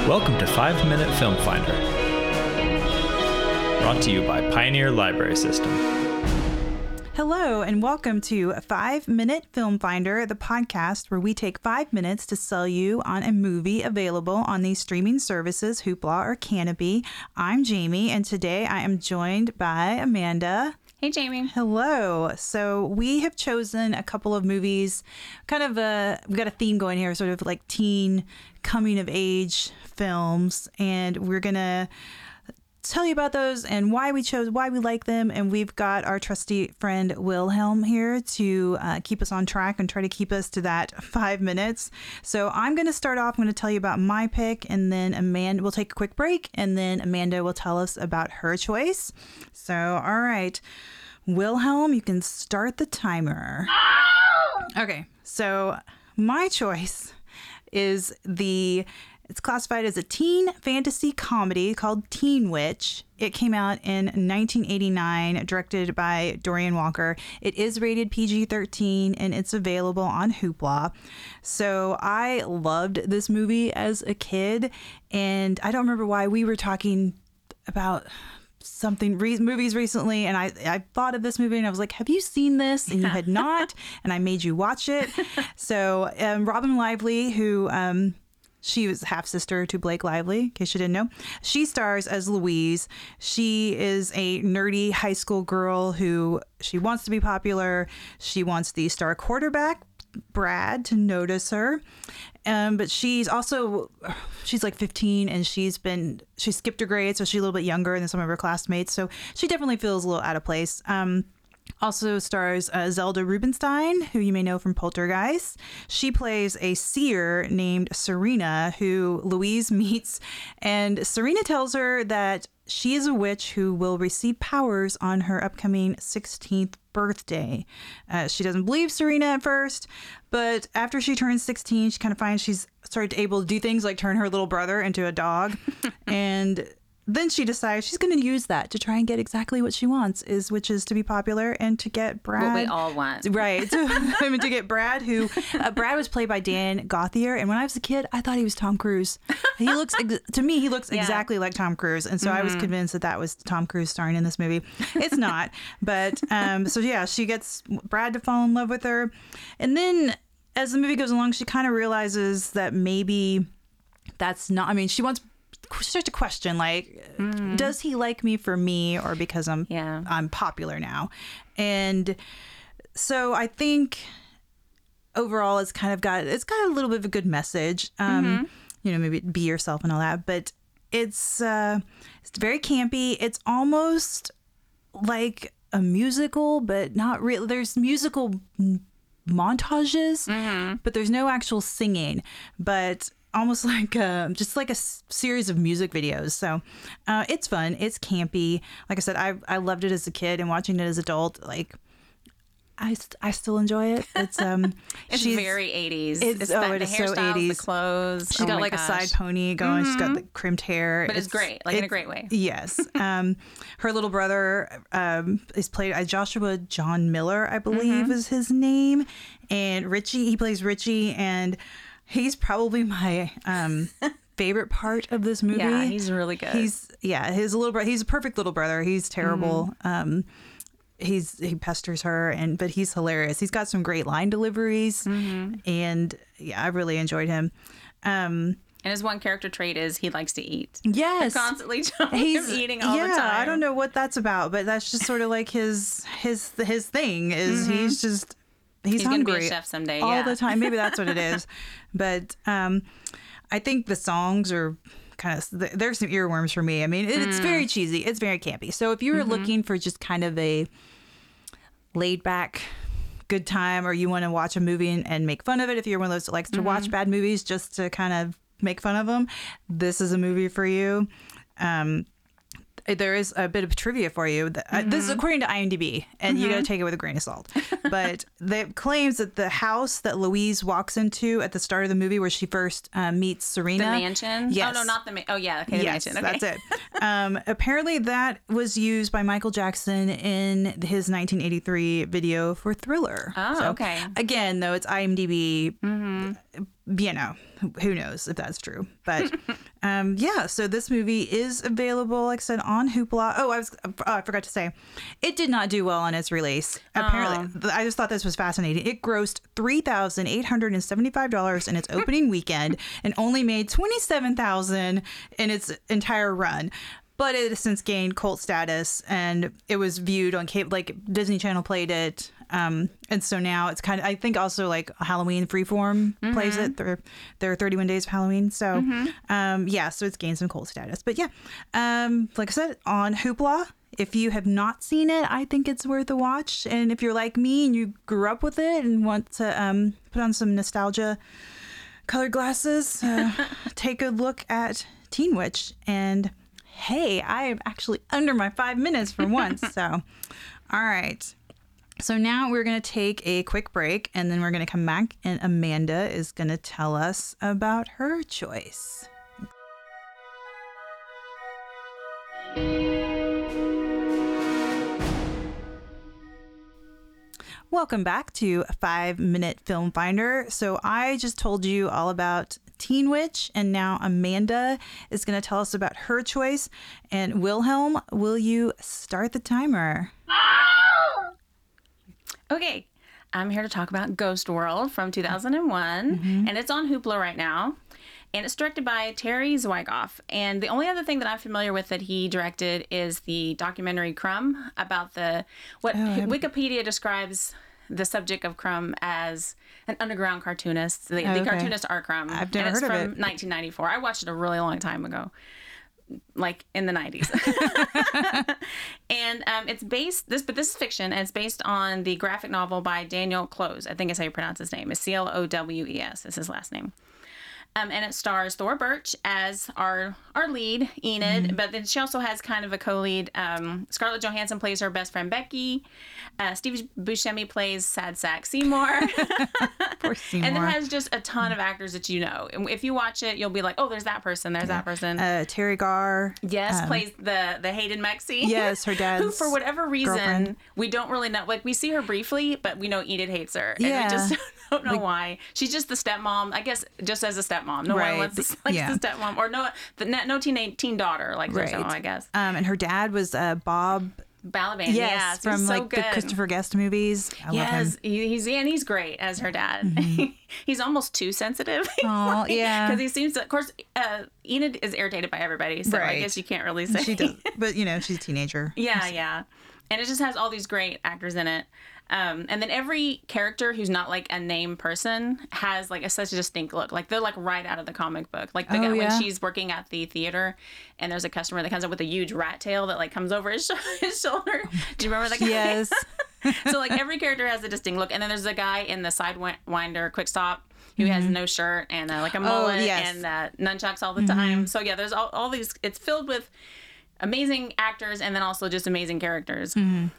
Welcome to 5 Minute Film Finder, brought to you by Pioneer Library System. Hello, and welcome to 5 Minute Film Finder, the podcast where we take 5 minutes to sell you on a movie available on these streaming services, Hoopla or Canopy. I'm Jamie, and today I am joined by Amanda. Hey, Jamie. Hello. So we have chosen a couple of movies, we've got a theme going here, sort of like teen coming of age films, and we're going to tell you about those and why we like them. And we've got our trusty friend Wilhelm here to keep us on track and try to keep us to that 5 minutes. So I'm going to start off. I'm going to tell you about my pick, and then Amanda will take a quick break, and then Amanda will tell us about her choice. So, all right, Wilhelm, you can start the timer. Okay, so my choice is it's classified as a teen fantasy comedy called Teen Witch. It came out in 1989, directed by Dorian Walker. It is rated PG-13, and it's available on Hoopla. So I loved this movie as a kid, and I don't remember why we were talking about movies recently, and I thought of this movie and I was like, have you seen this? And you had not, and I made you watch it. So Robin Lively, who she was half sister to Blake Lively, in case you didn't know, she stars as Louise. She is a nerdy high school girl who she wants to be popular. She wants the star quarterback Brad to notice her, but she's like 15, and she skipped her grade, so she's a little bit younger than some of her classmates, so she definitely feels a little out of place. Also stars Zelda Rubinstein, who you may know from Poltergeist. She plays a seer named Serena, who Louise meets, and Serena tells her that she is a witch who will receive powers on her upcoming 16th birthday. She doesn't believe Serena at first, but after she turns 16, she kind of finds she's started able to do things like turn her little brother into a dog. And then she decides she's going to use that to try and get exactly what she wants, which is to be popular and to get Brad. What we all want. Right. To get Brad, who Brad was played by Dan Gauthier. And when I was a kid, I thought he was Tom Cruise. He looks, to me, he looks exactly like Tom Cruise. And so I was convinced that was Tom Cruise starring in this movie. It's not. But so yeah, she gets Brad to fall in love with her. And then as the movie goes along, she kind of realizes that maybe that's not, she starts to question, like, does he like me for me or because I'm popular now? And so I think overall it's got a little bit of a good message. Maybe be yourself and all that, but it's very campy. It's almost like a musical, but not really. There's musical montages, but there's no actual singing, but almost like just like a series of music videos. So it's fun. It's campy. Like I said, I loved it as a kid, and watching it as an adult, like I still enjoy it. It's it's very 80s. It is so 80s. The clothes. She's got like a side pony going. She's got the crimped hair. But it's great, in a great way. Yes. Her little brother is played by Joshua John Miller, I believe is his name. And he plays Richie, and he's probably my favorite part of this movie. Yeah, he's really good. His little brother. He's a perfect little brother. He's terrible. He pesters her, but he's hilarious. He's got some great line deliveries, and yeah, I really enjoyed him. And his one character trait is he likes to eat. Yes, they're constantly he's eating all the time. I don't know what that's about, but that's just sort of like his thing is he's hungry. Gonna be a chef someday, all the time. Maybe that's what it is. But I think the songs are kind of, there's some earworms for me. It's very cheesy. It's very campy. So if you were looking for just kind of a laid back good time, or you want to watch a movie and make fun of it, if you're one of those that likes to watch bad movies just to kind of make fun of them, this is a movie for you. There is a bit of trivia for you. This is according to IMDb, and you got to take it with a grain of salt. But it claims that the house that Louise walks into at the start of the movie, where she first meets Serena, the mansion. Yes. Oh no, not the mansion. Oh yeah, okay, the mansion. Okay. That's it. Apparently, that was used by Michael Jackson in his 1983 video for Thriller. Oh, okay. Again, though, it's IMDb. You know, who knows if that's true, but Yeah, so this movie is available, like I said, on Hoopla. Oh, I forgot to say, it did not do well on its release. Apparently, I just thought this was fascinating. It grossed $3,875 in its opening weekend and only made $27,000 in its entire run. But it has since gained cult status, and it was viewed on cable, like Disney Channel played it. And so now it's kind of, I think also like Halloween Freeform plays it. There are 31 days of Halloween. So, yeah, so it's gained some cult status. But yeah, like I said, on Hoopla, if you have not seen it, I think it's worth a watch. And if you're like me and you grew up with it and want to put on some nostalgia colored glasses, take a look at Teen Witch. And hey, I am actually under my 5 minutes for once. So, all right. So now we're going to take a quick break, and then we're going to come back, and Amanda is going to tell us about her choice. Welcome back to 5 Minute Film Finder. So I just told you all about Teen Witch, and now Amanda is going to tell us about her choice. And Wilhelm, will you start the timer? Okay, I'm here to talk about Ghost World from 2001, and it's on Hoopla right now. And it's directed by Terry Zwigoff. And the only other thing that I'm familiar with that he directed is the documentary Crumb about Wikipedia describes the subject of Crumb as an underground cartoonist. The cartoonist Art Crumb. I've never heard of it. It's from 1994. I watched it a really long time ago, like in the 90s. And it's based, this is fiction, and it's based on the graphic novel by Daniel Clowes. I think is how you pronounce his name. It's Clowes is his last name. And it stars Thora Birch as our lead, Enid, but then she also has kind of a co-lead. Scarlett Johansson plays her best friend, Becky. Steve Buscemi plays Sad Sack Seymour. Poor Seymour. And it has just a ton of actors that you know. And if you watch it, you'll be like, oh, there's that person, that person. Terry Garr. Yes, plays the hated Mexi. Yes, her dad's who, for whatever reason, girlfriend. we don't really know. Like, we see her briefly, but we know Enid hates her. And Yeah. we just don't know why. She's just the stepmom, I guess, just as a stepmom. No one likes the stepmom. Or no teen daughter like her stepmom, I guess. And her dad was Bob Balaban. Yes, from so like good. the Christopher Guest movies. I love him. He's great as her dad. He's almost too sensitive. Oh, yeah. Because he seems to, of course, Enid is irritated by everybody, so I guess you can't really say. She does, but she's a teenager. Yeah. And it just has all these great actors in it. And then every character who's not like a name person has like such a distinct look. Like they're like right out of the comic book. Like the guy when she's working at the theater and there's a customer that comes up with a huge rat tail that like comes over his shoulder. Do you remember that guy? Yes. So like every character has a distinct look. And then there's a guy in the Sidewinder Quick Stop who has no shirt and like a mullet and nunchucks all the time. So yeah, there's all these. It's filled with amazing actors and then also just amazing characters.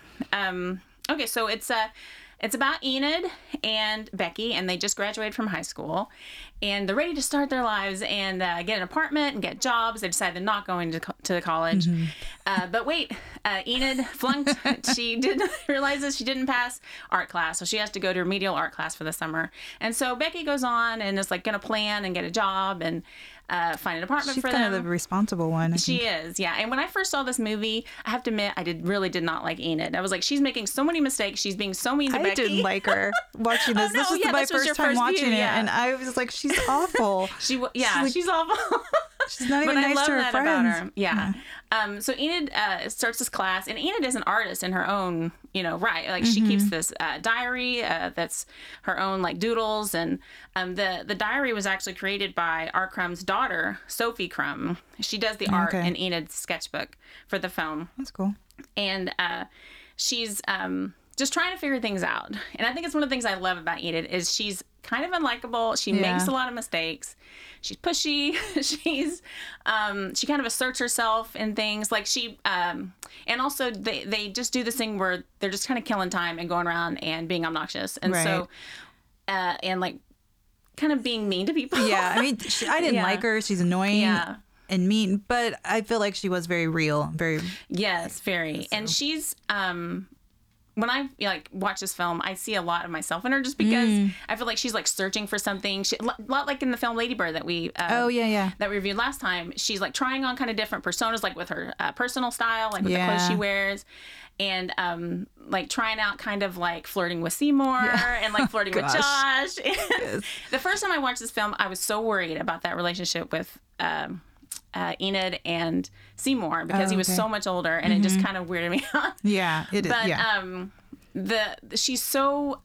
Okay, so it's about Enid and Becky, and they just graduated from high school, and they're ready to start their lives and get an apartment and get jobs. They decided they're not going to college. But wait, Enid flunked. She didn't realize that she didn't pass art class, so she has to go to remedial art class for the summer. And so Becky goes on and is like going to plan and get a job and find an apartment for them. She's kind of the responsible one. She is, yeah. And when I first saw this movie, I have to admit, I really did not like Enid. I was like, she's making so many mistakes. She's being so mean to Becky. I didn't like her watching this. This was my first time watching it, and I was like, she's awful. She's awful. She's not even nice to her friends. About her. Yeah. So Enid starts this class, and Enid is an artist in her own, right. Like she keeps this diary that's her own like doodles, and the diary was actually created by Art Crumb's daughter, Sophie Crumb. She does the art in Enid's sketchbook for the film. That's cool. And she's just trying to figure things out. And I think it's one of the things I love about Enid is she's kind of unlikable. She makes a lot of mistakes. She's pushy. She kind of asserts herself in things like and also they just do this thing where they're just kind of killing time and going around and being obnoxious. And so, and like kind of being mean to people. Yeah. I mean, I didn't like her. She's annoying. Yeah. And mean, but I feel like she was very real. Very. Yes, very. So. And she's, when I like watch this film, I see a lot of myself in her, just because I feel like she's like searching for something. A lot like in the film Lady Bird that we that we reviewed last time. She's like trying on kind of different personas, like with her personal style, like with the clothes she wears, and like trying out kind of like flirting with Seymour and like flirting with Josh. The first time I watched this film, I was so worried about that relationship with Enid and Seymour, because he was so much older, and it just kind of weirded me out. Yeah, it is. But she's so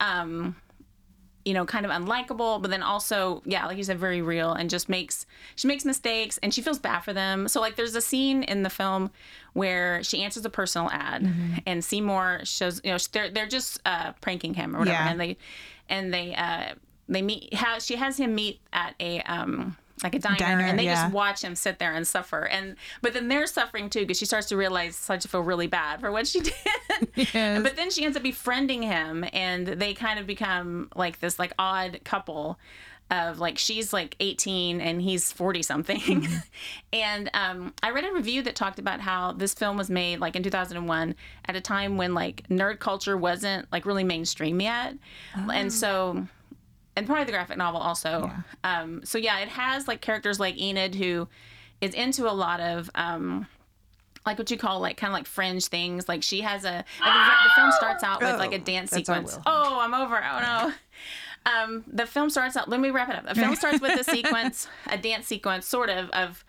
you know, kind of unlikable, but then also, like you said, very real, and she makes mistakes, and she feels bad for them. So like there's a scene in the film where she answers a personal ad, and Seymour shows, you know, they're just pranking him or whatever, and they meet. She has him meet at a like a diner, and they just watch him sit there and suffer, but then they're suffering too, because she starts to realize, starts to feel really bad for what she did. But then she ends up befriending him, and they kind of become like this like odd couple of like, she's like 18 and he's 40 something. And I read a review that talked about how this film was made like in 2001 at a time when like nerd culture wasn't like really mainstream yet. And so, and probably the graphic novel also. So yeah, it has like characters like Enid, who is into a lot of like what you call like kind of like fringe things. Like she has the film starts out with like a dance sequence. Oh, I'm over. Oh no. The film starts out, let me wrap it up. The film starts with a dance sequence sort of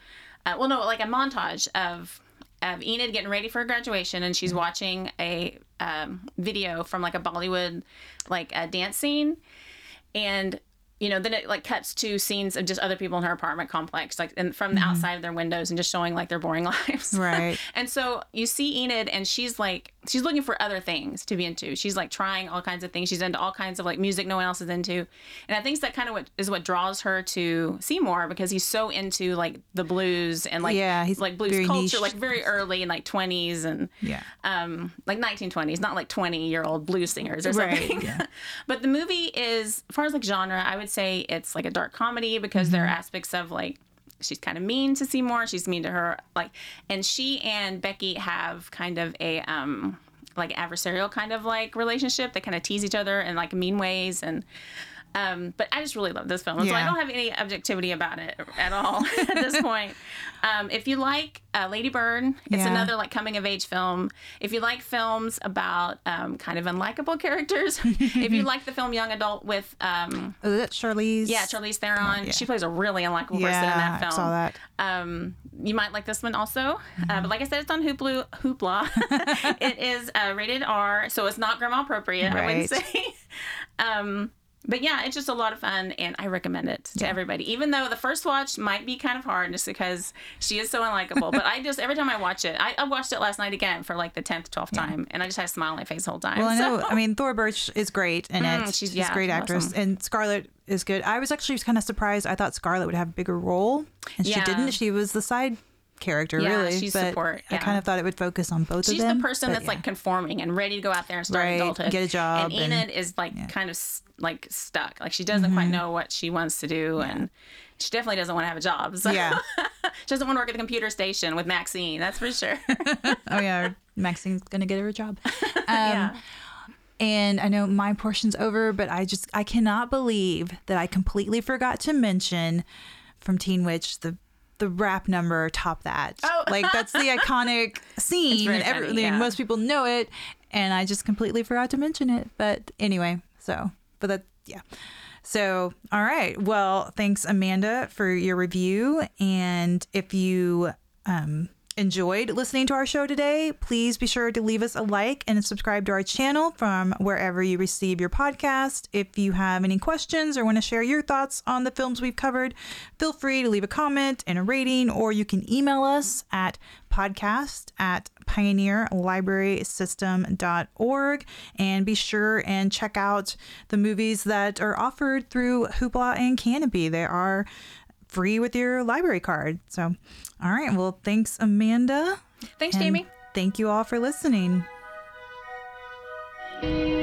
like a montage of Enid getting ready for graduation, and she's watching a video from like a Bollywood like a dance scene. And, you know, then it like cuts to scenes of just other people in her apartment complex, like from the outside of their windows, and just showing like their boring lives. Right. And so you see Enid, and she's looking for other things to be into. She's like trying all kinds of things. She's into all kinds of like music no one else is into. And I think that kind of what draws her to Seymour, because he's so into like the blues and like, he's like blues culture, niche. Like very early in like 20s and like 1920s, not like 20-year-old blues singers or something. Right, yeah. But the movie is, as far as like genre, I would say it's like a dark comedy, because there are aspects of like, she's kind of mean to Seymour. She's mean to her, like, and she and Becky have kind of a like adversarial kind of like relationship. They kind of tease each other in like mean ways, and but I just really love this film. So I don't have any objectivity about it at all at this point. If you like Lady Bird, it's another like coming of age film. If you like films about kind of unlikable characters, if you like the film Young Adult with that's Charlize. Yeah, Charlize Theron. She plays a really unlikable person in that film. I saw that. You might like this one also. But like I said, it's on Hoopla. It is rated R, so it's not grandma appropriate, I wouldn't say. But yeah, it's just a lot of fun, and I recommend it to everybody. Even though the first watch might be kind of hard, just because she is so unlikable. But I just, every time I watch it, I watched it last night again for like the 10th, 12th time, and I just had a smile on my face the whole time. Well, I know. I mean, Thora Birch is great in it. She's a great actress. Awesome. And Scarlett is good. I was actually kind of surprised. I thought Scarlett would have a bigger role, and she didn't. She was the side character, really. She's but support. I kind of thought it would focus on both of them. She's the person that's like conforming and ready to go out there and start adulthood. Get a job. And Enid is like kind of like stuck. Like she doesn't quite know what she wants to do, and she definitely doesn't want to have a job. So. She doesn't want to work at the computer station with Maxine, that's for sure. Oh yeah, Maxine's gonna get her a job. And I know my portion's over, but I cannot believe that I completely forgot to mention from Teen Witch the rap number top that. Like that's the iconic scene, and everything. Most people know it, and I just completely forgot to mention it. But anyway, so all right. Well, thanks, Amanda, for your review. And if you enjoyed listening to our show today, please be sure to leave us a like and subscribe to our channel from wherever you receive your podcast. If you have any questions or want to share your thoughts on the films we've covered, feel free to leave a comment and a rating, or you can email us at podcast@pioneerlibrarysystem.org, and be sure and check out the movies that are offered through Hoopla and Canopy. They are free with your library card. So, all right. Well, thanks, Amanda. Thanks, Jamie. Thank you all for listening.